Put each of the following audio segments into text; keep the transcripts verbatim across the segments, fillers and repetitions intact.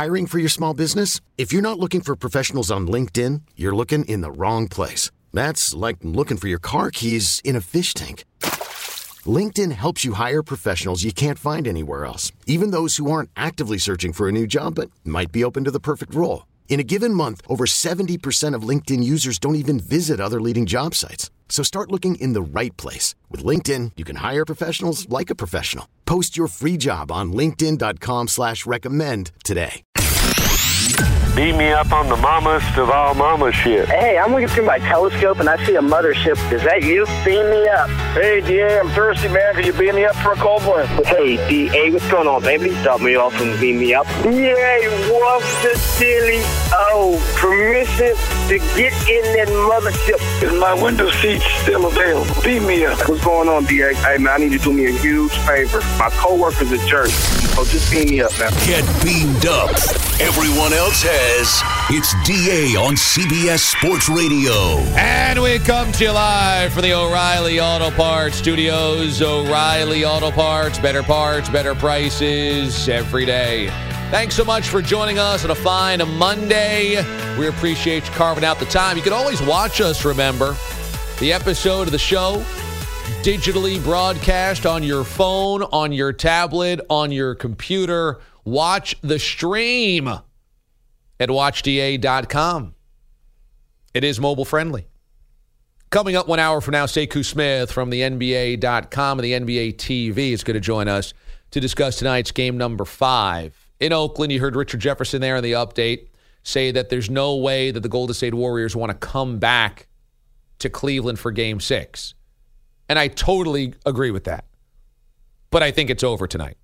Hiring for your small business? If you're not looking for professionals on LinkedIn, you're looking in the wrong place. That's like looking for your car keys in a fish tank. LinkedIn helps you hire professionals you can't find anywhere else, even those who aren't actively searching for a new job but might be open to the perfect role. In a given month, over seventy percent of LinkedIn users don't even visit other leading job sites. So start looking in the right place. With LinkedIn, you can hire professionals like a professional. Post your free job on linkedin.com slash recommend today. Beat me up on the mamas of all mama shit. Hey, I'm looking through my telescope and I see a mothership. Is that you? Beam me up. Hey, D A, I'm thirsty, man. Can you beam me up for a cold one? Hey, D A, what's going on, baby? Stop me off and beam me up. Yay, what's the silly? Oh, permission to get in that mothership. Is my window seat still available? Beam me up. What's going on, D A? Hey, man, I need you to do me a huge favor. My coworker's a jerk. So just beam me up, man. Get beamed up. Everyone else has. It's D A on C B S Sports Radio. And we come to you live from the O'Reilly Auto Parts Studios. O'Reilly Auto Parts, better parts, better prices every day. Thanks so much for joining us on a fine Monday. We appreciate you carving out the time. You can always watch us, remember. The episode of the show, digitally broadcast on your phone, on your tablet, on your computer. Watch the stream at watch d a dot com. It is mobile friendly. Coming up one hour from now, Sekou Smith from the N B A dot com and the N B A T V is going to join us to discuss tonight's game number five. In Oakland, you heard Richard Jefferson there in the update say that there's no way that the Golden State Warriors want to come back to Cleveland for game six. And I totally agree with that. But I think it's over tonight.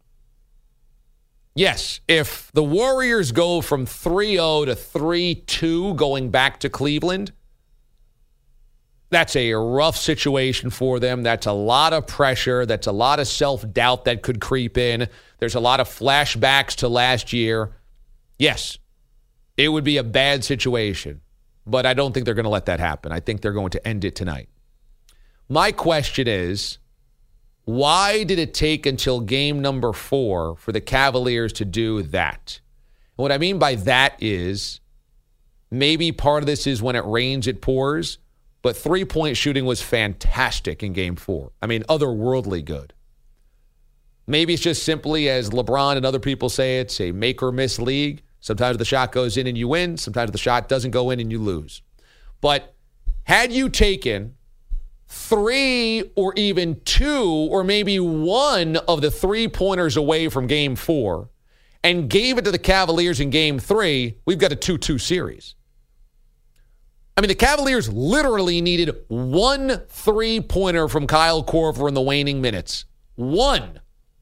Yes, if the Warriors go from three oh to three two going back to Cleveland, that's a rough situation for them. That's a lot of pressure. That's a lot of self-doubt that could creep in. There's a lot of flashbacks to last year. Yes, it would be a bad situation, but I don't think they're going to let that happen. I think they're going to end it tonight. My question is, why did it take until game number four for the Cavaliers to do that? And what I mean by that is maybe part of this is when it rains, it pours, but three-point shooting was fantastic in game four. I mean, otherworldly good. Maybe it's just simply, as LeBron and other people say, it's a make-or-miss league. Sometimes the shot goes in and you win. Sometimes the shot doesn't go in and you lose. But had you taken three or even two or maybe one of the three-pointers away from game four and gave it to the Cavaliers in game three, we've got a two two series. I mean, the Cavaliers literally needed one three-pointer from Kyle Korver in the waning minutes. One.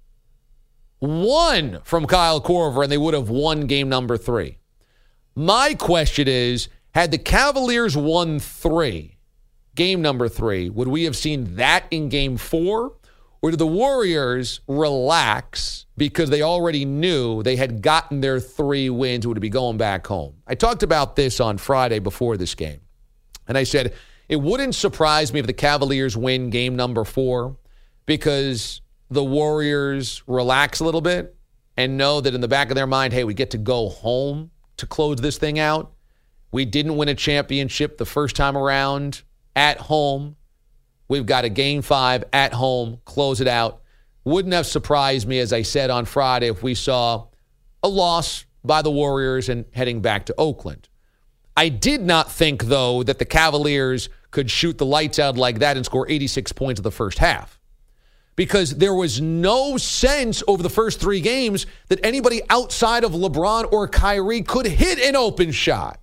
One from Kyle Korver, and they would have won game number three. My question is, had the Cavaliers won three, game number three, would we have seen that in game four? Or did the Warriors relax because they already knew they had gotten their three wins, would be going back home? I talked about this on Friday before this game. And I said, it wouldn't surprise me if the Cavaliers win game number four because the Warriors relax a little bit and know that in the back of their mind, hey, we get to go home to close this thing out. We didn't win a championship the first time around at home. We've got a game five at home, close it out. Wouldn't have surprised me, as I said on Friday, if we saw a loss by the Warriors and heading back to Oakland. I did not think, though, that the Cavaliers could shoot the lights out like that and score eighty-six points in the first half. Because there was no sense over the first three games that anybody outside of LeBron or Kyrie could hit an open shot.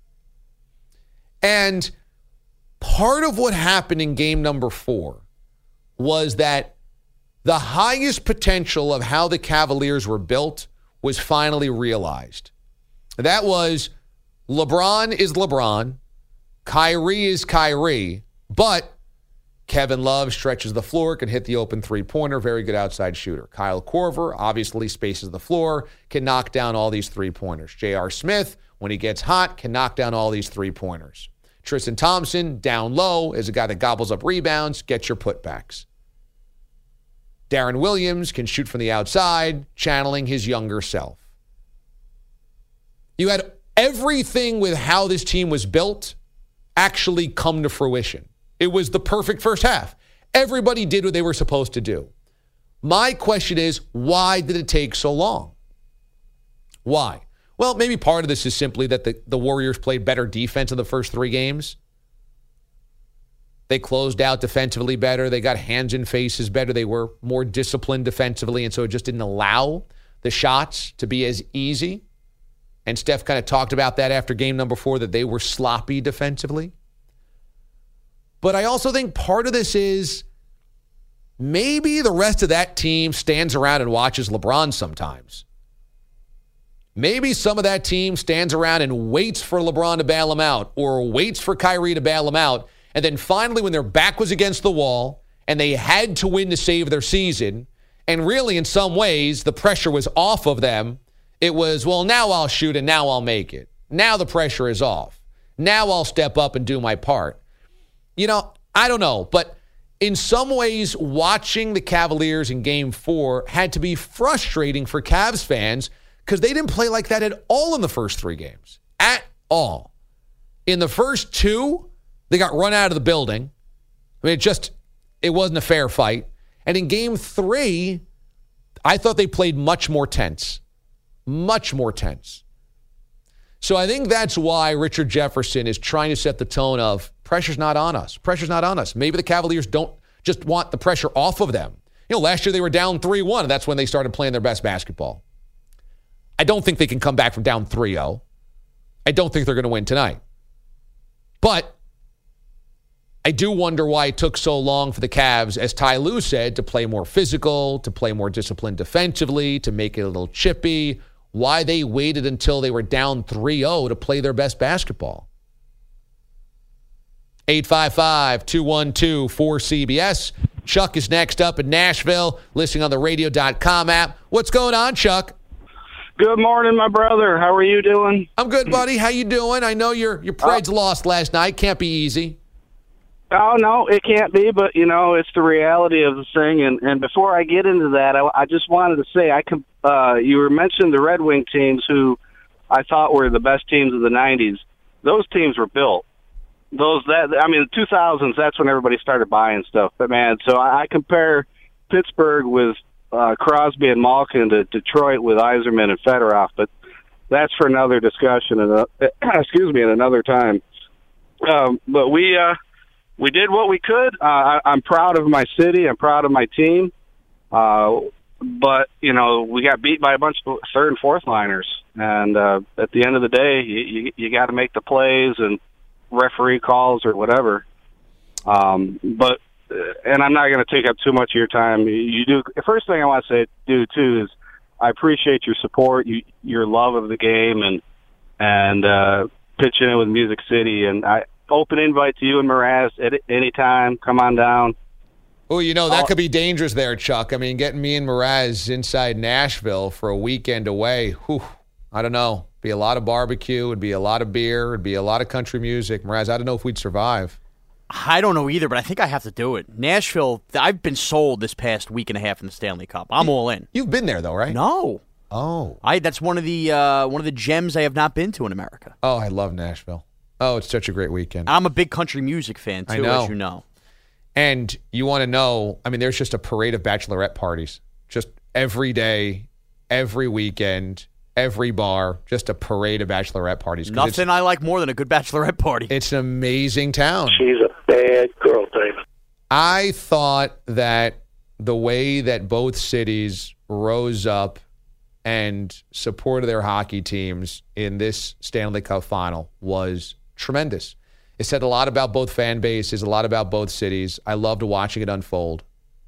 And part of what happened in game number four was that the highest potential of how the Cavaliers were built was finally realized. That was LeBron is LeBron, Kyrie is Kyrie, but Kevin Love stretches the floor, can hit the open three-pointer, very good outside shooter. Kyle Korver obviously spaces the floor, can knock down all these three-pointers. J R. Smith, when he gets hot, can knock down all these three-pointers. Tristan Thompson, down low, is a guy that gobbles up rebounds, gets your putbacks. Darren Williams can shoot from the outside, channeling his younger self. You had everything with how this team was built actually come to fruition. It was the perfect first half. Everybody did what they were supposed to do. My question is, why did it take so long? Why? Well, maybe part of this is simply that the, the Warriors played better defense in the first three games. They closed out defensively better. They got hands in faces better. They were more disciplined defensively, and so it just didn't allow the shots to be as easy. And Steph kind of talked about that after game number four, that they were sloppy defensively. But I also think part of this is maybe the rest of that team stands around and watches LeBron sometimes. Maybe some of that team stands around and waits for LeBron to bail him out or waits for Kyrie to bail him out. And then finally, when their back was against the wall and they had to win to save their season, and really in some ways the pressure was off of them, it was, well, now I'll shoot and now I'll make it. Now the pressure is off. Now I'll step up and do my part. You know, I don't know, but in some ways, watching the Cavaliers in game four had to be frustrating for Cavs fans because they didn't play like that at all in the first three games. At all. In the first two, they got run out of the building. I mean, it just, it wasn't a fair fight. And in game three, I thought they played much more tense. Much more tense. So I think that's why Richard Jefferson is trying to set the tone of pressure's not on us. Pressure's not on us. Maybe the Cavaliers don't just want the pressure off of them. You know, last year they were down three one, and that's when they started playing their best basketball. I don't think they can come back from down three oh. I don't think they're going to win tonight. But I do wonder why it took so long for the Cavs, as Ty Lue said, to play more physical, to play more disciplined defensively, to make it a little chippy. Why they waited until they were down three oh to play their best basketball. eight five five, two one two, four C B S. Chuck is next up in Nashville, listening on the radio dot com app. What's going on, Chuck? Good morning, my brother. How are you doing? I'm good, buddy. How you doing? I know your your Preds uh, lost last night. Can't be easy. Oh, no, it can't be, but, you know, it's the reality of the thing. And, and before I get into that, I, I just wanted to say, I can, uh, you were mentioning the Red Wing teams who I thought were the best teams of the nineties. Those teams were built. Those that I mean, the two thousands, that's when everybody started buying stuff. But, man, so I, I compare Pittsburgh with uh, Crosby and Malkin to Detroit with Yzerman and Fedorov, but that's for another discussion, and uh, excuse me, at another time. Um, but we... Uh, We did what we could. Uh, I, I'm proud of my city. I'm proud of my team. Uh, but, you know, we got beat by a bunch of third and fourth liners. And uh, at the end of the day, you, you, you got to make the plays and referee calls or whatever. Um, but, and I'm not going to take up too much of your time. You do. The first thing I want to say, do too, is I appreciate your support, you, your love of the game, and and uh, pitching in with Music City. And I. Open invite to you and Mraz at any time. Come on down. Oh, you know, that could be dangerous there, Chuck. I mean, getting me and Mraz inside Nashville for a weekend away, whew, I don't know. It'd be a lot of barbecue. It'd be a lot of beer. It'd be a lot of country music. Mraz, I don't know if we'd survive. I don't know either, but I think I have to do it. Nashville, I've been sold this past week and a half in the Stanley Cup. I'm all in. You've been there, though, right? No. Oh. I That's one of the uh, one of the gems I have not been to in America. Oh, I love Nashville. Oh, it's such a great weekend. I'm a big country music fan, too, as you know. And you want to know, I mean, there's just a parade of bachelorette parties. Just every day, every weekend, every bar, just a parade of bachelorette parties. Nothing I like more than a good bachelorette party. It's an amazing town. She's a bad girl, David. I thought that the way that both cities rose up and supported their hockey teams in this Stanley Cup final was tremendous. It said a lot about both fan bases, a lot about both cities. I loved watching it unfold.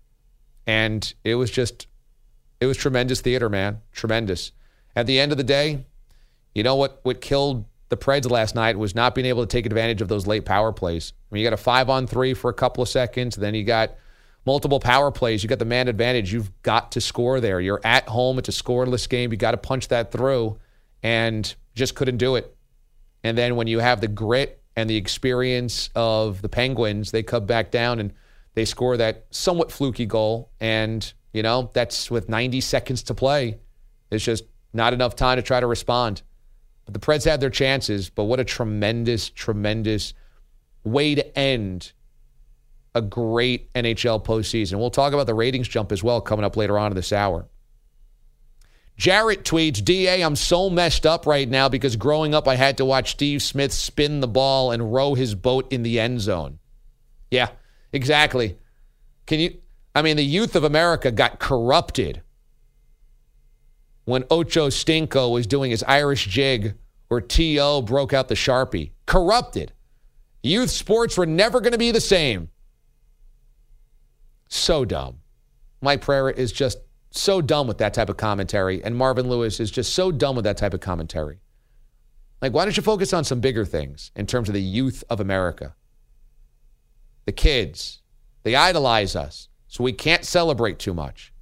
And it was just, it was tremendous theater, man. Tremendous. At the end of the day, you know what, what killed the Preds last night was not being able to take advantage of those late power plays. I mean, you got a five on three for a couple of seconds, then you got multiple power plays. You got the man advantage. You've got to score there. You're at home. It's a scoreless game. You got to punch that through, and just couldn't do it. And then when you have the grit and the experience of the Penguins, they come back down and they score that somewhat fluky goal. And, you know, that's with ninety seconds to play. It's just not enough time to try to respond. The Preds had their chances, but what a tremendous, tremendous way to end a great N H L postseason. We'll talk about the ratings jump as well coming up later on in this hour. Jarrett tweets, D A, I'm so messed up right now because growing up I had to watch Steve Smith spin the ball and row his boat in the end zone. Yeah, exactly. Can you, I mean, the youth of America got corrupted when Ocho Stinko was doing his Irish jig or T O broke out the Sharpie. Corrupted. Youth sports were never going to be the same. So dumb. Mike Pereira is just so dumb with that type of commentary, and Marvin Lewis is just so dumb with that type of commentary. Like, why don't you focus on some bigger things in terms of the youth of America? The kids. They idolize us, so we can't celebrate too much.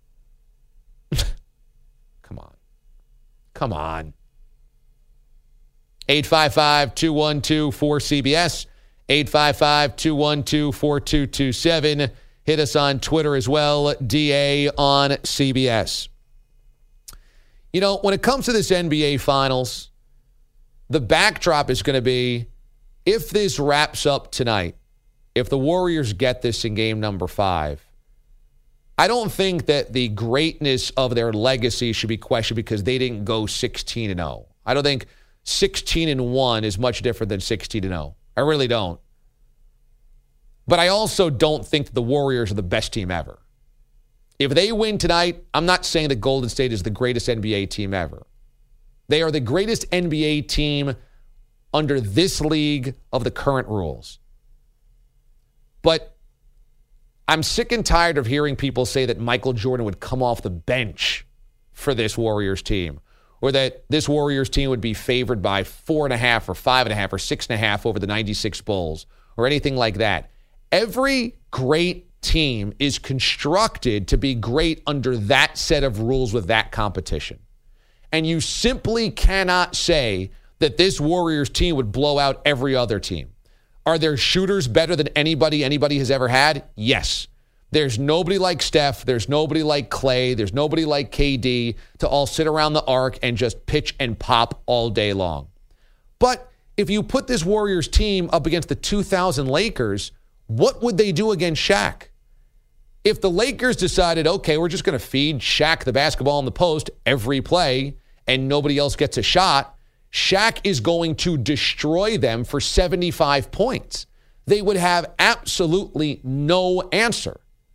Come on. Come on. eight five five, two one two, four C B S, eight five five, two one two, four two two seven. Hit us on Twitter as well, D A on C B S. You know, when it comes to this N B A Finals, the backdrop is going to be, if this wraps up tonight, if the Warriors get this in game number five, I don't think that the greatness of their legacy should be questioned because they didn't go sixteen and oh. I don't think sixteen and one is much different than sixteen and oh. I really don't. But I also don't think that the Warriors are the best team ever. If they win tonight, I'm not saying that Golden State is the greatest N B A team ever. They are the greatest N B A team under this league of the current rules. But I'm sick and tired of hearing people say that Michael Jordan would come off the bench for this Warriors team, or that this Warriors team would be favored by four and a half or five and a half or six and a half over the ninety-six Bulls, or anything like that. Every great team is constructed to be great under that set of rules with that competition. And you simply cannot say that this Warriors team would blow out every other team. Are there shooters better than anybody anybody has ever had? Yes. There's nobody like Steph. There's nobody like Clay. There's nobody like K D to all sit around the arc and just pitch and pop all day long. But if you put this Warriors team up against the two thousand Lakers, what would they do against Shaq? If the Lakers decided, okay, we're just going to feed Shaq the basketball in the post every play and nobody else gets a shot, Shaq is going to destroy them for seventy-five points. They would have absolutely no answer.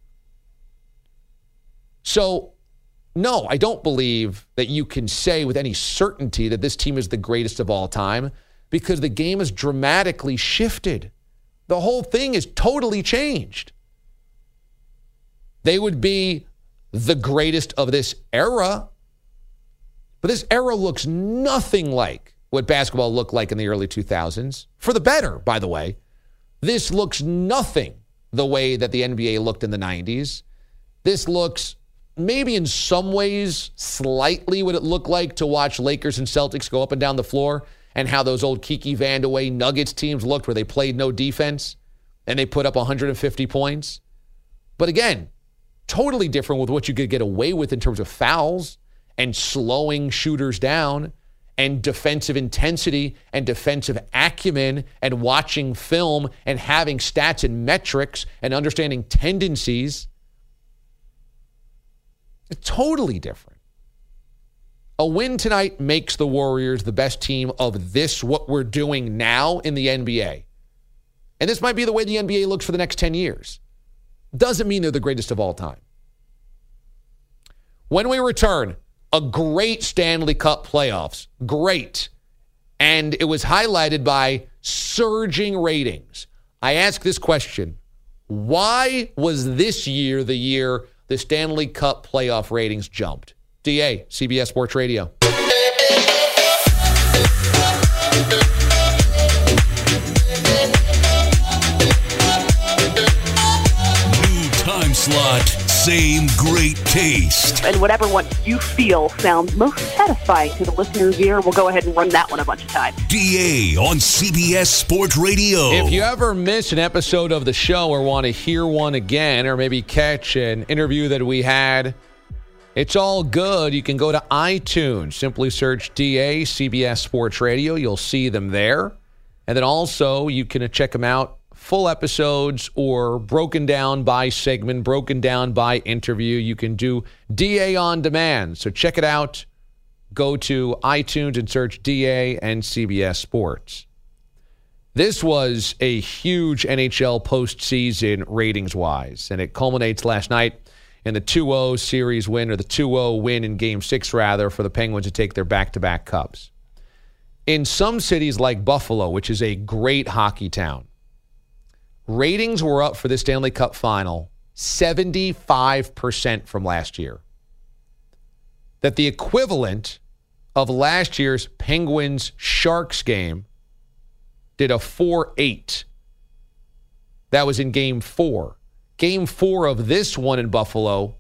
So, no, I don't believe that you can say with any certainty that this team is the greatest of all time because the game has dramatically shifted. The whole thing is totally changed. They would be the greatest of this era, but this era looks nothing like what basketball looked like in the early two thousands. For the better, by the way. This looks nothing the way that the N B A looked in the nineties. This looks maybe in some ways slightly what it looked like to watch Lakers and Celtics go up and down the floor, and how those old Kiki Vandeweghe Nuggets teams looked where they played no defense and they put up one hundred fifty points. But again, totally different with what you could get away with in terms of fouls and slowing shooters down and defensive intensity and defensive acumen and watching film and having stats and metrics and understanding tendencies. It's totally different. A win tonight makes the Warriors the best team of this, what we're doing now in the N B A. And this might be the way the N B A looks for the next ten years. Doesn't mean they're the greatest of all time. When we return, a great Stanley Cup playoffs. Great. And it was highlighted by surging ratings. I ask this question. Why was this year the year the Stanley Cup playoff ratings jumped? D A, C B S Sports Radio. New time slot, same great taste. And whatever one you feel sounds most satisfying to the listener's ear, we'll go ahead and run that one a bunch of times. D A on C B S Sports Radio. If you ever miss an episode of the show or want to hear one again, or maybe catch an interview that we had It's all good. You can go to iTunes. Simply search D A C B S Sports Radio. You'll see them there. And then also you can check them out, full episodes or broken down by segment, broken down by interview. You can do D A on demand. So check it out. Go to iTunes and search D A and C B S Sports. This was a huge N H L postseason ratings-wise, and it culminates last night in the two oh series win, or the two oh win in Game six, rather, for the Penguins to take their back-to-back cups. In some cities like Buffalo, which is a great hockey town, ratings were up for the Stanley Cup final seventy-five percent from last year. That the equivalent of last year's Penguins-Sharks game did a four eight. That was in Game four. Game four of this one in Buffalo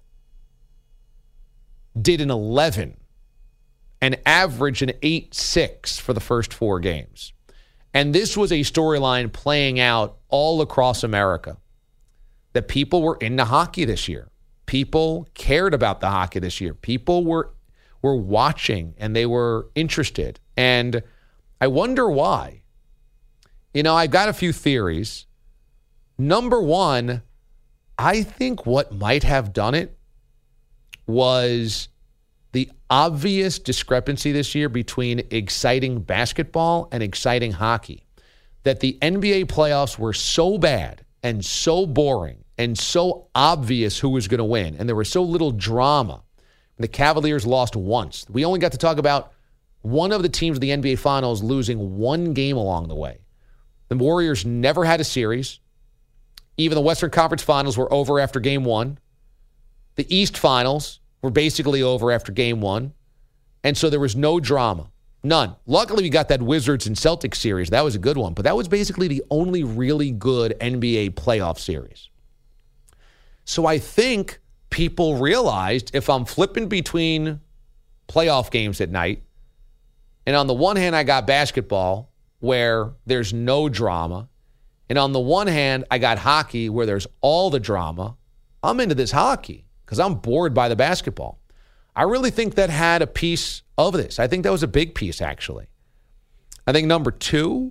did an eleven, and averaged an eight six for the first four games. And this was a storyline playing out all across America, that people were into hockey this year. People cared about the hockey this year. People were were watching, and they were interested. And I wonder why. You know, I've got a few theories. Number one, I think what might have done it was the obvious discrepancy this year between exciting basketball and exciting hockey. That the N B A playoffs were so bad and so boring and so obvious who was going to win, and there was so little drama. The Cavaliers lost once. We only got to talk about one of the teams of the N B A Finals losing one game along the way. The Warriors never had a series. Even the Western Conference Finals were over after Game one. The East Finals were basically over after Game one. And so there was no drama. None. Luckily, we got that Wizards and Celtics series. That was a good one. But that was basically the only really good N B A playoff series. So I think people realized, if I'm flipping between playoff games at night, and on the one hand, I got basketball where there's no drama, and on the one hand, I got hockey where there's all the drama, I'm into this hockey because I'm bored by the basketball. I really think that had a piece of this. I think that was a big piece, actually. I think number two,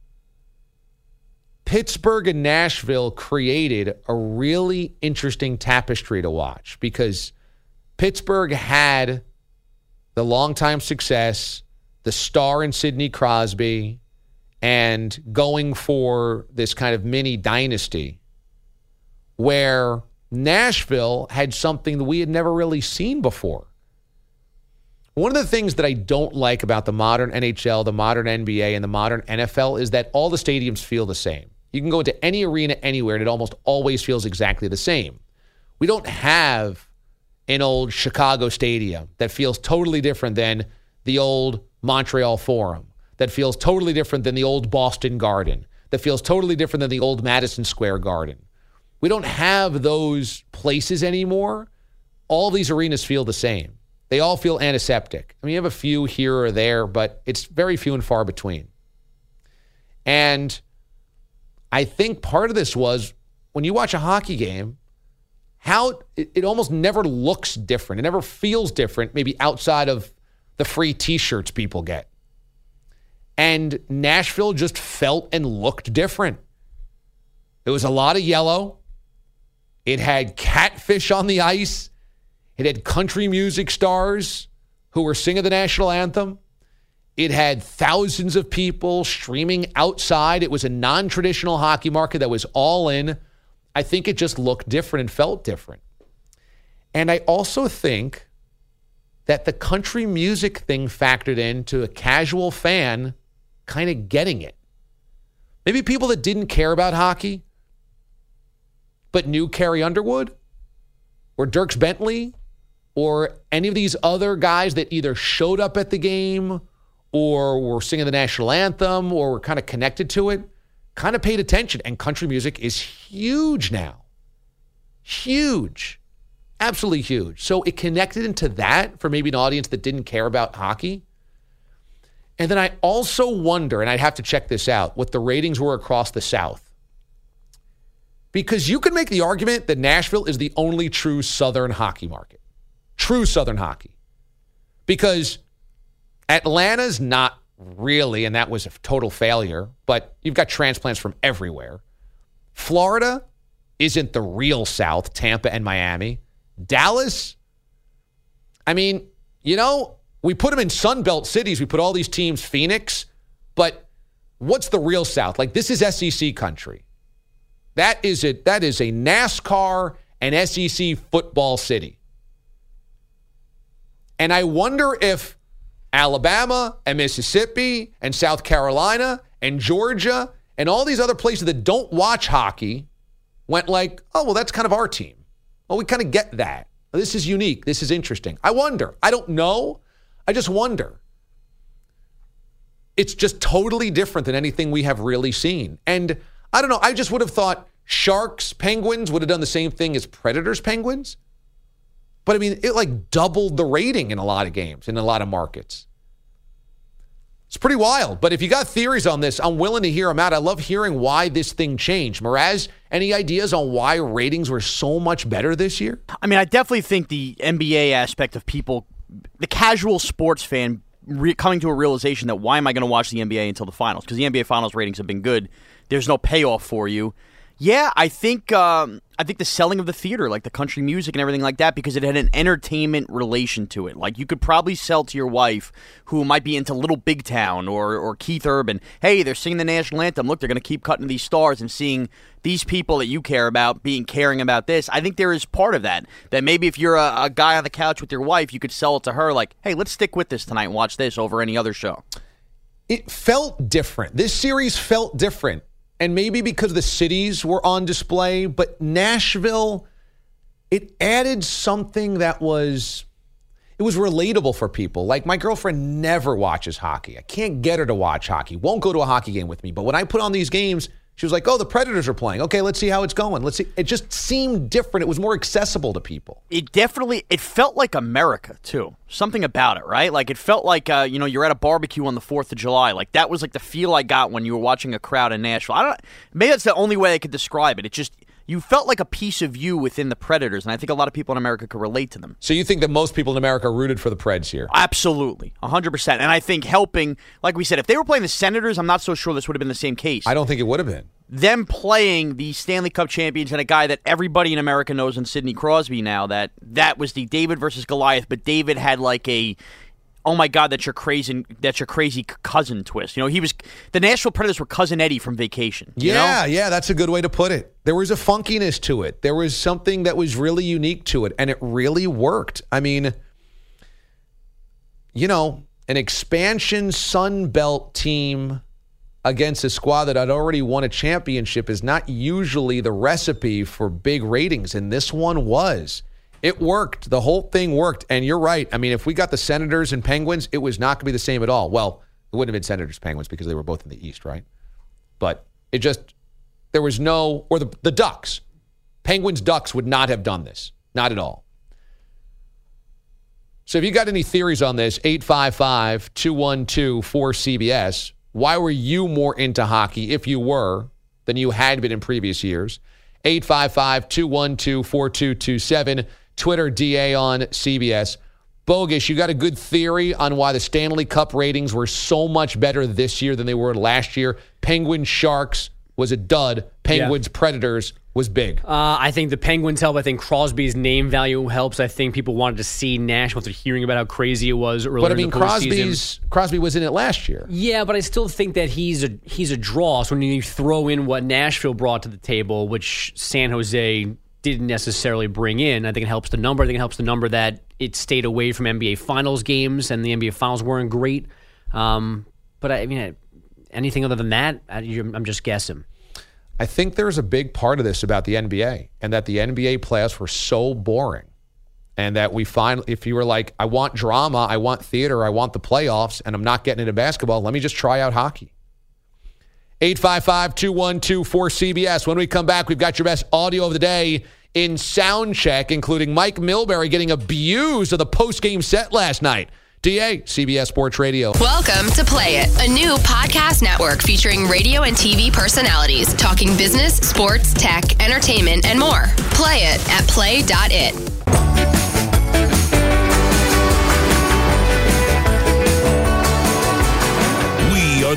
Pittsburgh and Nashville created a really interesting tapestry to watch, because Pittsburgh had the longtime success, the star in Sidney Crosby, and going for this kind of mini dynasty, where Nashville had something that we had never really seen before. One of the things that I don't like about the modern N H L, the modern N B A, and the modern N F L is that all the stadiums feel the same. You can go into any arena anywhere, and it almost always feels exactly the same. We don't have an old Chicago stadium that feels totally different than the old Montreal Forum, that feels totally different than the old Boston Garden, that feels totally different than the old Madison Square Garden. We don't have those places anymore. All these arenas feel the same. They all feel antiseptic. I mean, you have a few here or there, but it's very few and far between. And I think part of this was, when you watch a hockey game, how it, it almost never looks different. It never feels different, maybe outside of the free T-shirts people get. And Nashville just felt and looked different. It was a lot of yellow. It had catfish on the ice. It had country music stars who were singing the national anthem. It had thousands of people streaming outside. It was a non-traditional hockey market that was all in. I think it just looked different and felt different. And I also think that the country music thing factored into a casual fan kind of getting it. Maybe people that didn't care about hockey but knew Carrie Underwood or Dierks Bentley or any of these other guys that either showed up at the game or were singing the national anthem or were kind of connected to it, kind of paid attention. And country music is huge now. Huge. Absolutely huge. So it connected into that for maybe an audience that didn't care about hockey. And then I also wonder, and I'd have to check this out, what the ratings were across the South. Because you could make the argument that Nashville is the only true Southern hockey market. True Southern hockey. Because Atlanta's not really, and that was a total failure, but you've got transplants from everywhere. Florida isn't the real South, Tampa and Miami. Dallas, I mean, you know, we put them in Sunbelt cities. We put all these teams, Phoenix, but what's the real South? Like, this is S E C country. That is it. That is a NASCAR and S E C football city. And I wonder if Alabama and Mississippi and South Carolina and Georgia and all these other places that don't watch hockey went like, oh, well, that's kind of our team. Well, we kind of get that. This is unique. This is interesting. I wonder. I don't know. I just wonder. It's just totally different than anything we have really seen. And I don't know. I just would have thought Sharks, Penguins would have done the same thing as Predators, Penguins. But, I mean, it like doubled the rating in a lot of games, in a lot of markets. It's pretty wild. But if you got theories on this, I'm willing to hear them out. I love hearing why this thing changed. Mraz, any ideas on why ratings were so much better this year? I mean, I definitely think the N B A aspect of people, the casual sports fan, re- coming to a realization that why am I going to watch the N B A until the finals? Because the N B A finals ratings have been good. There's no payoff for you. Yeah, I think um, I think the selling of the theater, like the country music and everything like that, because it had an entertainment relation to it. Like, you could probably sell to your wife, who might be into Little Big Town or or Keith Urban, hey, they're singing the national anthem. Look, they're going to keep cutting these stars and seeing these people that you care about being caring about this. I think there is part of that. That maybe if you're a, a guy on the couch with your wife, you could sell it to her like, hey, let's stick with this tonight and watch this over any other show. It felt different. This series felt different. And maybe because the cities were on display, but Nashville, it added something that was, it was relatable for people. Like, my girlfriend never watches hockey. I can't get her to watch hockey. Won't go to a hockey game with me. But when I put on these games, she was like, oh, the Predators are playing. Okay, let's see how it's going. Let's see. It just seemed different. It was more accessible to people. It definitely, it felt like America, too. Something about it, right? Like, it felt like, uh, you know, you're at a barbecue on the fourth of July. Like, that was like the feel I got when you were watching a crowd in Nashville. I don't, maybe that's the only way I could describe it. It just, you felt like a piece of you within the Predators, and I think a lot of people in America could relate to them. So you think that most people in America rooted for the Preds here? Absolutely, one hundred percent. And I think helping, like we said, if they were playing the Senators, I'm not so sure this would have been the same case. I don't think it would have been. Them playing the Stanley Cup champions and a guy that everybody in America knows in Sidney Crosby now, that that was the David versus Goliath, but David had like a, oh my God, that's your crazy, that's your crazy cousin twist. You know, he was, the Nashville Predators were Cousin Eddie from Vacation. You yeah, know? yeah, that's a good way to put it. There was a funkiness to it. There was something that was really unique to it, and it really worked. I mean, you know, an expansion Sun Belt team against a squad that had already won a championship is not usually the recipe for big ratings, and this one was. It worked. The whole thing worked. And you're right. I mean, if we got the Senators and Penguins, it was not going to be the same at all. Well, it wouldn't have been Senators, Penguins because they were both in the East, right? But it just, there was no, or the, the Ducks. Penguins, Ducks would not have done this. Not at all. So if you got any theories on this, eight five five, two one two, four C B S. Why were you more into hockey, if you were, than you had been in previous years? eight five five, two one two, four two two seven. Twitter, D A on C B S. Bogus, you got a good theory on why the Stanley Cup ratings were so much better this year than they were last year? Penguins, Sharks was a dud. Penguins, yeah. Predators was big. Uh, I think the Penguins help. I think Crosby's name value helps. I think people wanted to see Nashville after hearing about how crazy it was earlier But I mean, in the Crosby's Crosby was in it last year. Yeah, but I still think that he's a he's a draw. So when you throw in what Nashville brought to the table, which San Jose didn't necessarily bring in, I think it helps the number. I think it helps the number that it stayed away from N B A Finals games, and the N B A Finals weren't great. Um, but I mean, anything other than that, I, I'm just guessing. I think there's a big part of this about the N B A, and that the N B A playoffs were so boring, and that we find, if you were like, I want drama, I want theater, I want the playoffs, and I'm not getting into basketball, let me just try out hockey. eight five five, two one two, four C B S. When we come back, we've got your best audio of the day in sound check, including Mike Milbury getting abused of the post-game set last night. D A, C B S Sports Radio. Welcome to Play It, a new podcast network featuring radio and T V personalities talking business, sports, tech, entertainment, and more. Play it at play dot it.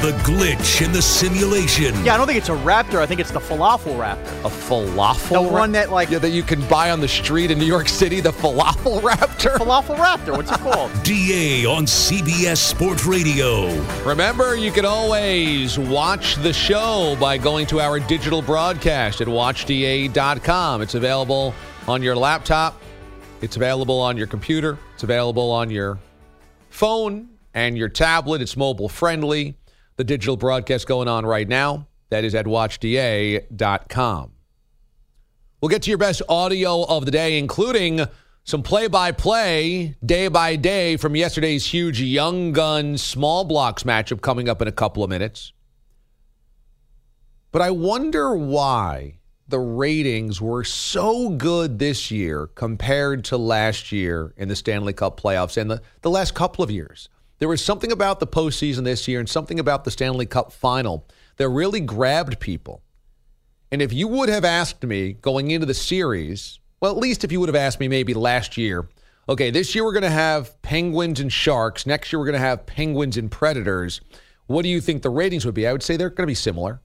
The glitch in the simulation. Yeah, I don't think it's a raptor. I think it's the falafel raptor. A falafel? The one that, like... Yeah, that you can buy on the street in New York City, the falafel raptor? Falafel raptor. What's it called? D A on C B S Sports Radio. Remember, you can always watch the show by going to our digital broadcast at watch d a dot com. It's available on your laptop. It's available on your computer. It's available on your phone and your tablet. It's mobile friendly. The digital broadcast going on right now. That is at watch d a dot com. We'll get to your best audio of the day, including some play-by-play, day-by-day from yesterday's huge Young Guns small blocks matchup coming up in a couple of minutes. But I wonder why the ratings were so good this year compared to last year in the Stanley Cup playoffs and the, the last couple of years. There was something about the postseason this year and something about the Stanley Cup final that really grabbed people. And if you would have asked me going into the series, well, at least if you would have asked me maybe last year, okay, this year we're going to have Penguins and Sharks. Next year we're going to have Penguins and Predators. What do you think the ratings would be? I would say they're going to be similar.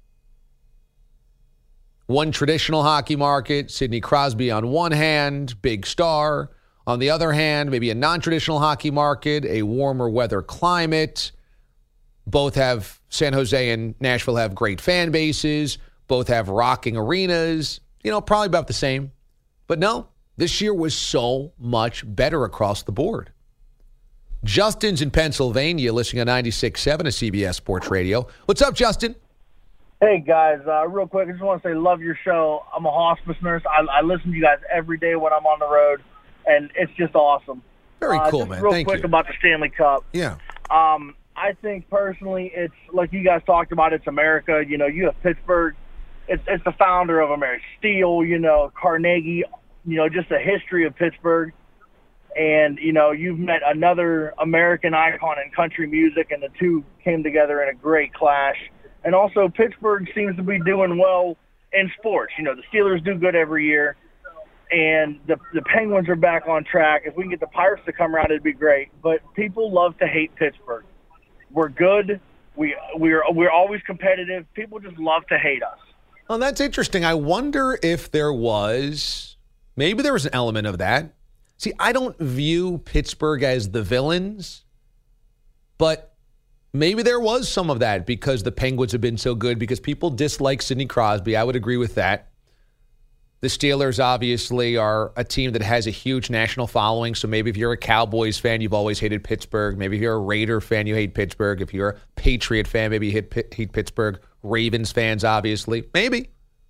One traditional hockey market, Sidney Crosby on one hand, big star. On the other hand, maybe a non-traditional hockey market, a warmer weather climate. Both have, San Jose and Nashville have great fan bases. Both have rocking arenas. You know, probably about the same. But no, this year was so much better across the board. Justin's in Pennsylvania, listening on ninety-six point seven of C B S Sports Radio. What's up, Justin? Hey, guys. Uh, real quick, I just want to say love your show. I'm a hospice nurse. I, I listen to you guys every day when I'm on the road. And it's just awesome. Very cool, uh, just man. Real Thank quick you. about the Stanley Cup. Yeah. Um, I think personally, it's like you guys talked about. It's America. You know, you have Pittsburgh. It's it's the founder of America. Steel. You know, Carnegie. You know, just the history of Pittsburgh. And you know, you've met another American icon in country music, and the two came together in a great clash. And also, Pittsburgh seems to be doing well in sports. You know, the Steelers do good every year. And the the Penguins are back on track. If we can get the Pirates to come around, it'd be great. But people love to hate Pittsburgh. We're good. We we're we're always competitive. People just love to hate us. Well, that's interesting. I wonder if there was maybe there was an element of that. See, I don't view Pittsburgh as the villains, but maybe there was some of that because the Penguins have been so good. Because people dislike Sidney Crosby. I would agree with that. The Steelers obviously are a team that has a huge national following, so maybe if you're a Cowboys fan, you've always hated Pittsburgh. Maybe if you're a Raider fan, you hate Pittsburgh. If you're a Patriot fan, maybe you hate, hate Pittsburgh. Ravens fans, obviously. Maybe.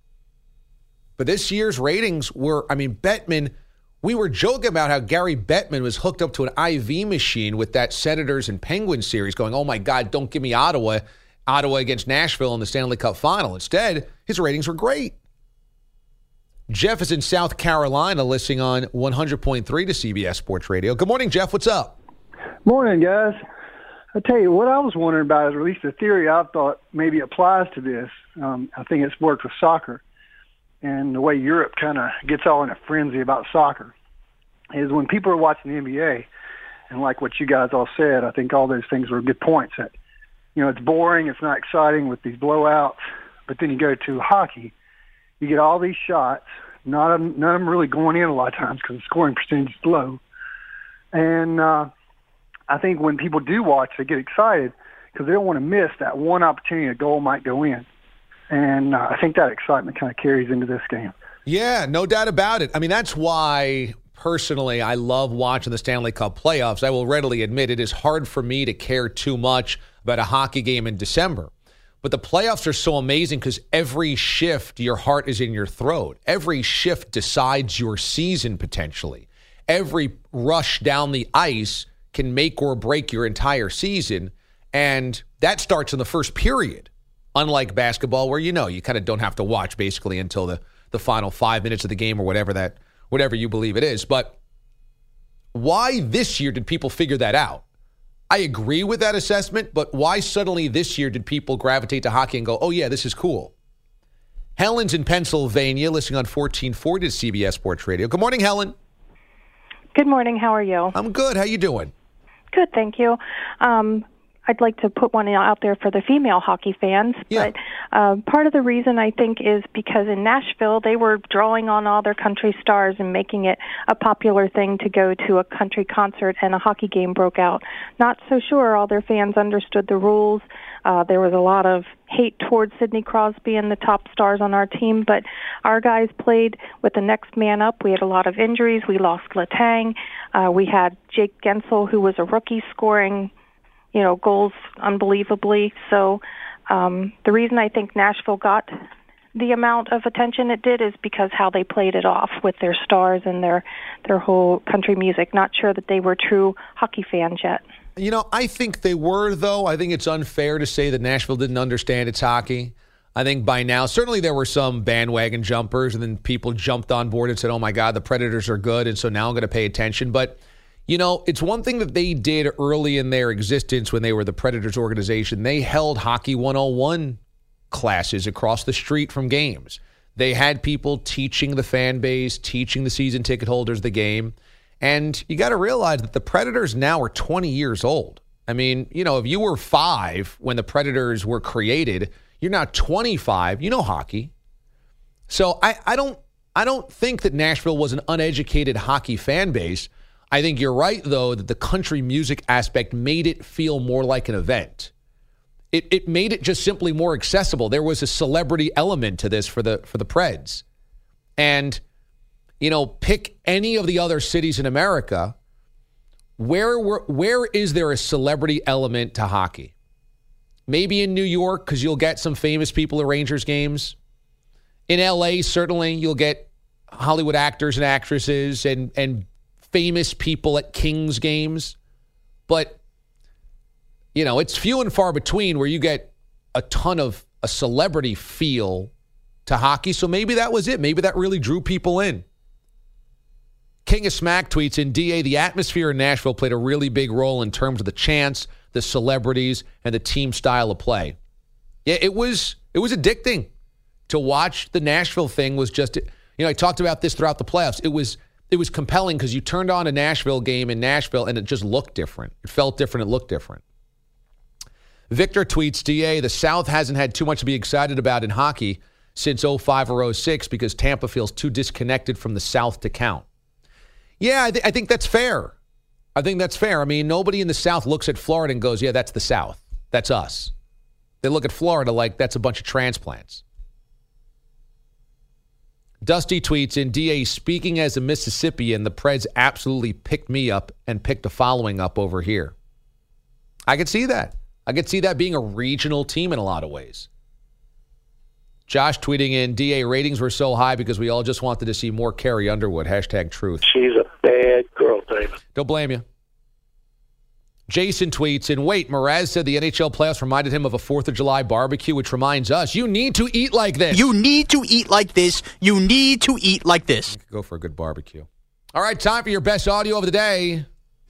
But this year's ratings were, I mean, Bettman, we were joking about how Gary Bettman was hooked up to an I V machine with that Senators and Penguins series going, oh, my God, don't give me Ottawa. Ottawa against Nashville in the Stanley Cup final. Instead, his ratings were great. Jeff is in South Carolina, listening on one hundred point three to C B S Sports Radio. Good morning, Jeff. What's up? Morning, guys. I tell you, what I was wondering about is at least a theory I thought maybe applies to this. Um, I think it's worked with soccer. And the way Europe kind of gets all in a frenzy about soccer is when people are watching the N B A, and like what you guys all said, I think all those things were good points. That, you know, it's boring, it's not exciting with these blowouts, but then you go to hockey, you get all these shots, not a, none of them really going in a lot of times because the scoring percentage is low. And uh, I think when people do watch, they get excited because they don't want to miss that one opportunity a goal might go in. And uh, I think that excitement kind of carries into this game. Yeah, no doubt about it. I mean, that's why, personally, I love watching the Stanley Cup playoffs. I will readily admit it is hard for me to care too much about a hockey game in December. But the playoffs are so amazing because every shift, your heart is in your throat. Every shift decides your season potentially. Every rush down the ice can make or break your entire season. And that starts in the first period. Unlike basketball where, you know, you kind of don't have to watch basically until the, the final five minutes of the game or whatever that whatever you believe it is. But why this year did people figure that out? I agree with that assessment, but why suddenly this year did people gravitate to hockey and go, oh, yeah, this is cool? Helen's in Pennsylvania, listening on fourteen forty to C B S Sports Radio. Good morning, Helen. Good morning. How are you? I'm good. How you doing? Good, thank you. Um, I'd like to put one out there for the female hockey fans. Yeah. But uh, part of the reason, I think, is because in Nashville, they were drawing on all their country stars and making it a popular thing to go to a country concert, and a hockey game broke out. Not so sure all their fans understood the rules. Uh, there was a lot of hate towards Sidney Crosby and the top stars on our team, but our guys played with the next man up. We had a lot of injuries. We lost Letang. Uh, we had Jake Gensel, who was a rookie, scoring, you know, goals unbelievably. So um, the reason I think Nashville got the amount of attention it did is because how they played it off with their stars and their their whole country music. Not sure that they were true hockey fans yet. You know, I think they were, though. I think it's unfair to say that Nashville didn't understand its hockey. I think by now, certainly there were some bandwagon jumpers, and then people jumped on board and said, oh, my God, the Predators are good, and so now I'm going to pay attention. But, you know, it's one thing that they did early in their existence when they were the Predators organization. They held Hockey one oh one classes across the street from games. They had people teaching the fan base, teaching the season ticket holders the game. And you got to realize that the Predators now are twenty years old. I mean, you know, if you were five when the Predators were created, you're now twenty-five. You know hockey. So I, I don't I don't think that Nashville was an uneducated hockey fan base. I think you're right, though, that the country music aspect made it feel more like an event. It it made it just simply more accessible. There was a celebrity element to this for the for the Preds. And you know, pick any of the other cities in America. Where where is there a celebrity element to hockey? Maybe in New York, because you'll get some famous people at Rangers games. In L A, certainly, you'll get Hollywood actors and actresses and, and famous people at Kings games. But, you know, it's few and far between where you get a ton of a celebrity feel to hockey. So maybe that was it. Maybe that really drew people in. King of Smack tweets in, D A, the atmosphere in Nashville played a really big role in terms of the chants, the celebrities, and the team style of play. Yeah, it was it was addicting to watch. The Nashville thing was just, you know, I talked about this throughout the playoffs. It was it was compelling because you turned on a Nashville game in Nashville and it just looked different. It felt different. It looked different. Victor tweets, D A, the South hasn't had too much to be excited about in hockey since oh five or oh six because Tampa feels too disconnected from the South to count. Yeah, I, th- I think that's fair. I think that's fair. I mean, nobody in the South looks at Florida and goes, yeah, that's the South. That's us. They look at Florida like that's a bunch of transplants. Dusty tweets in, D A, speaking as a Mississippian, the Preds absolutely picked me up and picked a following up over here. I could see that. I could see that being a regional team in a lot of ways. Josh tweeting in, D A, ratings were so high because we all just wanted to see more Carrie Underwood. Hashtag truth. She's a bad girl, David. Don't blame you. Jason tweets in, wait, Mraz said the N H L playoffs reminded him of a fourth of July barbecue, which reminds us, you need to eat like this. You need to eat like this. You need to eat like this. Go for a good barbecue. All right, time for your best audio of the day.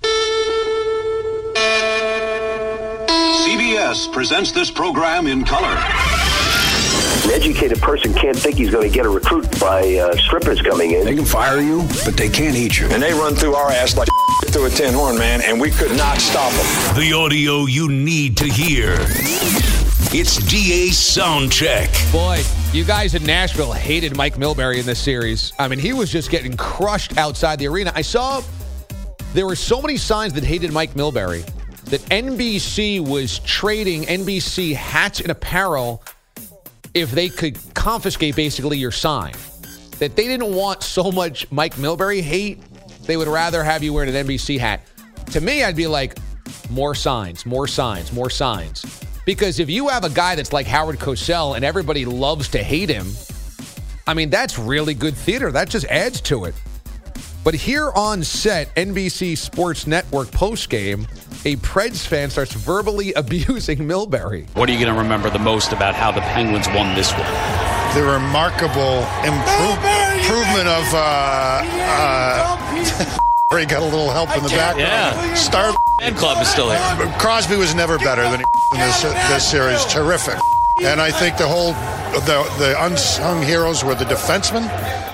C B S presents this program in color. An educated person can't think he's going to get a recruit by uh, strippers coming in. They can fire you, but they can't eat you. And they run through our ass like through a tin horn, man, and we could not stop them. The audio you need to hear. It's D A's Soundcheck. Boy, you guys in Nashville hated Mike Milbury in this series. I mean, he was just getting crushed outside the arena. I saw there were so many signs that hated Mike Milbury that N B C was trading N B C hats and apparel if they could confiscate basically your sign. That they didn't want so much Mike Milbury hate, they would rather have you wearing an N B C hat. To me, I'd be like, more signs, more signs, more signs. Because if you have a guy that's like Howard Cosell and everybody loves to hate him, I mean, that's really good theater. That just adds to it. But here on set, N B C Sports Network postgame, a Preds fan starts verbally abusing Milbury. What are you going to remember the most about how the Penguins won this one? The remarkable improve, improvement of uh, uh, he got a little help in the back. Yeah. Star Fan Club is still here. Crosby was never better than he in this, this series. Terrific. And I think the whole, the, the unsung heroes were the defensemen.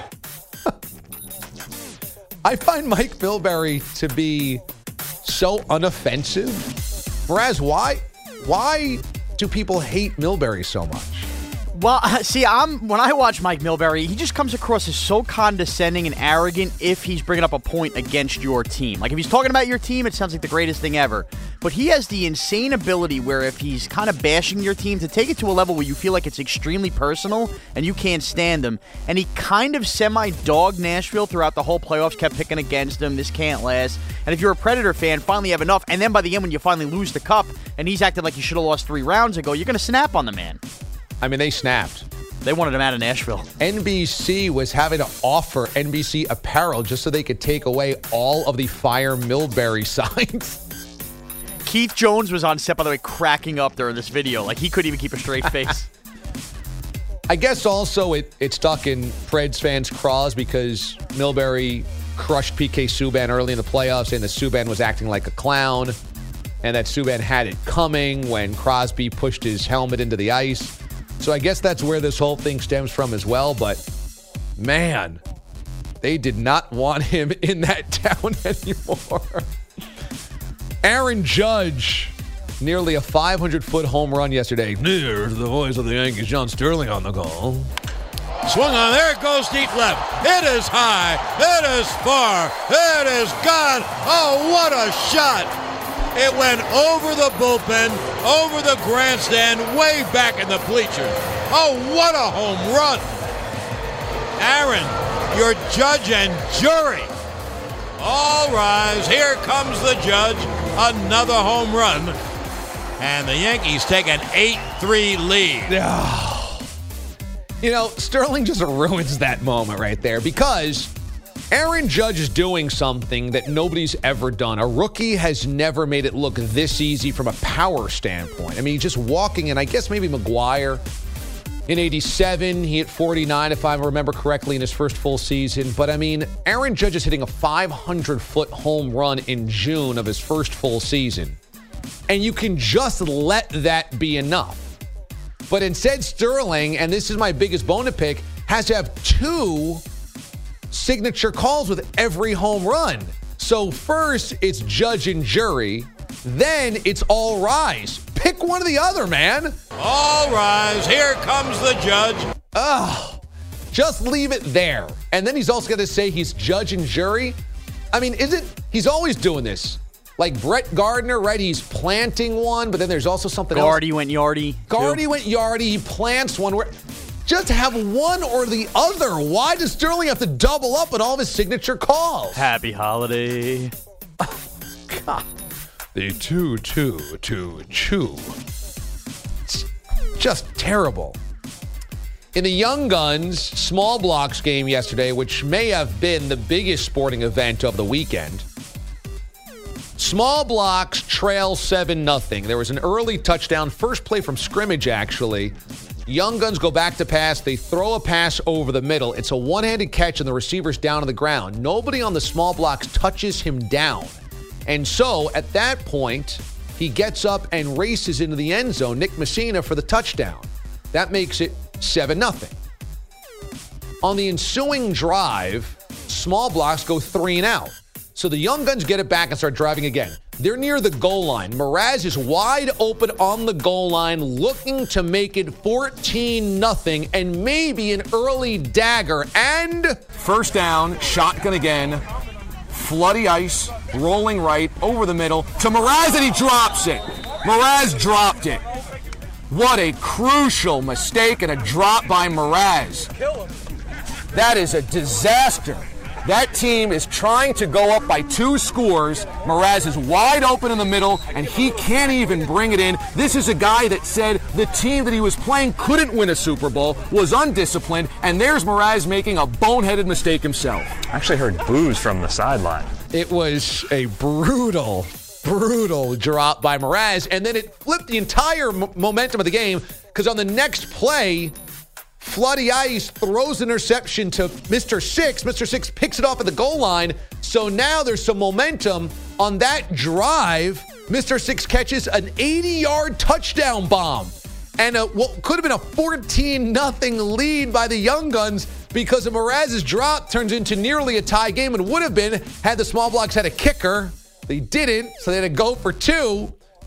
I find Mike Milbury to be so unoffensive. Whereas, why? Why do people hate Milbury so much? Well, see, I'm when I watch Mike Milbury, he just comes across as so condescending and arrogant if he's bringing up a point against your team. Like, if he's talking about your team, it sounds like the greatest thing ever. But he has the insane ability where if he's kind of bashing your team, to take it to a level where you feel like it's extremely personal and you can't stand him. And he kind of semi-dogged Nashville throughout the whole playoffs, kept picking against him. This can't last. And if you're a Predator fan, finally have enough. And then by the end, when you finally lose the cup and he's acting like he should have lost three rounds ago, you're going to snap on the man. I mean, they snapped. They wanted him out of Nashville. N B C was having to offer N B C apparel just so they could take away all of the Fire Milbury signs. Keith Jones was on set, by the way, cracking up during this video. Like, he couldn't even keep a straight face. I guess also it, it stuck in Preds fans' craws because Milbury crushed P K Subban early in the playoffs, and the Subban was acting like a clown, and that Subban had it coming when Crosby pushed his helmet into the ice. So I guess that's where this whole thing stems from as well. But, man, they did not want him in that town anymore. Aaron Judge, nearly a five hundred foot home run yesterday. There's the voice of the Yankees, John Sterling, on the call. Swung on. There it goes deep left. It is high. It is far. It is gone. Oh, what a shot. It went over the bullpen, over the grandstand, way back in the bleachers. Oh, what a home run. Aaron, your judge and jury. All rise. Here comes the judge. Another home run. And the Yankees take an eight three lead. You know, Sterling just ruins that moment right there because Aaron Judge is doing something that nobody's ever done. A rookie has never made it look this easy from a power standpoint. I mean, just walking in, I guess maybe McGuire in eighty-seven, he hit forty-nine, if I remember correctly, in his first full season. But, I mean, Aaron Judge is hitting a five hundred foot home run in June of his first full season. And you can just let that be enough. But instead, Sterling, and this is my biggest bone to pick, has to have two signature calls with every home run. So first, it's judge and jury. Then it's all rise. Pick one or the other, man. All rise. Here comes the judge. Ugh. Just leave it there. And then he's also got to say he's judge and jury. I mean, isn't he's always doing this? Like Brett Gardner, right? He's planting one, but then there's also something else. Gardy went yardy. Gardy went yardy. He plants one. Where just have one or the other. Why does Sterling have to double up on all of his signature calls? Happy holiday. God. The two, two, two, chew. It's just terrible. In the Young Guns small blocks game yesterday, which may have been the biggest sporting event of the weekend, small blocks trail seven nothing. There was an early touchdown, first play from scrimmage, actually. Young Guns go back to pass. They throw a pass over the middle. It's a one-handed catch, and the receiver's down on the ground. Nobody on the small blocks touches him down. And so, at that point, he gets up and races into the end zone, Nick Messina, for the touchdown. That makes it seven nothing. On the ensuing drive, small blocks go three and out. So the Young Guns get it back and start driving again. They're near the goal line. Mraz is wide open on the goal line, looking to make it fourteen nothing and maybe an early dagger. And first down, shotgun again. Floody ice, rolling right, over the middle to Mraz, and he drops it. Mraz dropped it. What a crucial mistake and a drop by Mraz. That is a disaster. That team is trying to go up by two scores. Mraz is wide open in the middle, and he can't even bring it in. This is a guy that said the team that he was playing couldn't win a Super Bowl, was undisciplined, and there's Mraz making a boneheaded mistake himself. I actually heard boos from the sideline. It was a brutal, brutal drop by Mraz, and then it flipped the entire m- momentum of the game, because on the next play, Floody Ice throws an interception to Mister Six. Mister Six picks it off at the goal line. So now there's some momentum on that drive. Mister Six catches an eighty-yard touchdown bomb. And a, what could have been a fourteen nothing lead by the Young Guns because of Mraz's drop turns into nearly a tie game and would have been had the small blocks had a kicker. They didn't, so they had to go for two.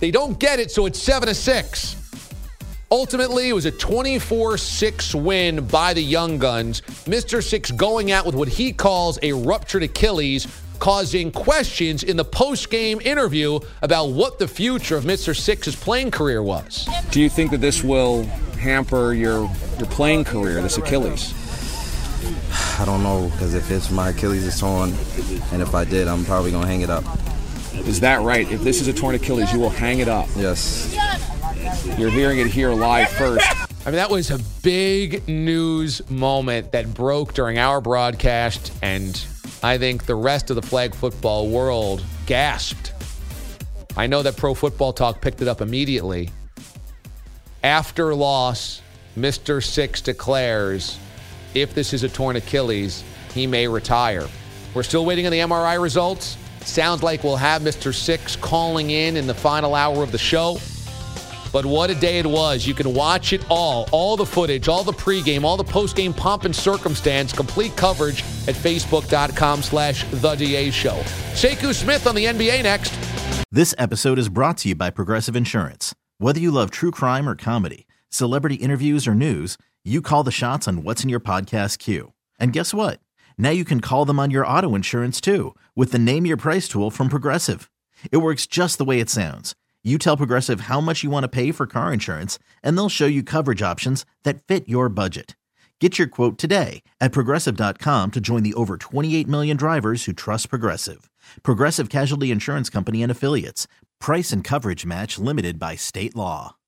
They don't get it, so it's seven to six. Ultimately, it was a twenty-four six win by the Young Guns. Mister Six going out with what he calls a ruptured Achilles, causing questions in the post-game interview about what the future of Mister Six's playing career was. Do you think that this will hamper your your playing career, this Achilles? I don't know, because if it's my Achilles is torn, and if I did, I'm probably going to hang it up. Is that right? If this is a torn Achilles, you will hang it up? Yes. You're hearing it here live first. I mean, that was a big news moment that broke during our broadcast, and I think the rest of the flag football world gasped. I know that Pro Football Talk picked it up immediately. After loss, Mister Six declares, if this is a torn Achilles, he may retire. We're still waiting on the M R I results. Sounds like we'll have Mister Six calling in in the final hour of the show. But what a day it was. You can watch it all. All the footage, all the pregame, all the postgame pomp and circumstance. Complete coverage at facebook.com slash The DA Show. Sekou Smith on the N B A next. This episode is brought to you by Progressive Insurance. Whether you love true crime or comedy, celebrity interviews or news, you call the shots on what's in your podcast queue. And guess what? Now you can call them on your auto insurance too with the Name Your Price tool from Progressive. It works just the way it sounds. You tell Progressive how much you want to pay for car insurance, and they'll show you coverage options that fit your budget. Get your quote today at Progressive dot com to join the over twenty-eight million drivers who trust Progressive. Progressive Casualty Insurance Company and Affiliates. Price and coverage match limited by state law.